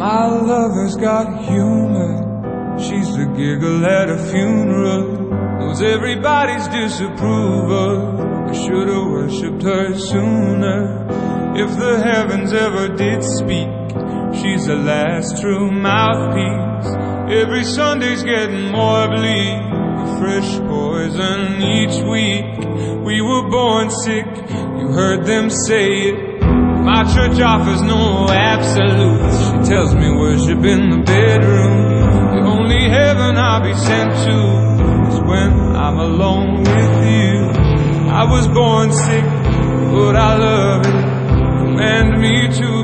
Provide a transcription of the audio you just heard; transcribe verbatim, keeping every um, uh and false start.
My lover's got humor. She's the giggle at a funeral, knows everybody's disapproval. I should've worshipped her sooner. If the heavens ever did speak, she's the last true mouthpiece. Every Sunday's getting more bleak, a fresh poison each week. We were born sick, you heard them say it. My church offers no absolutes. She tells me worship in the bedroom. The only heaven I'll be sent to is when I'm alone with you. I was born sick, but I love it. Command me to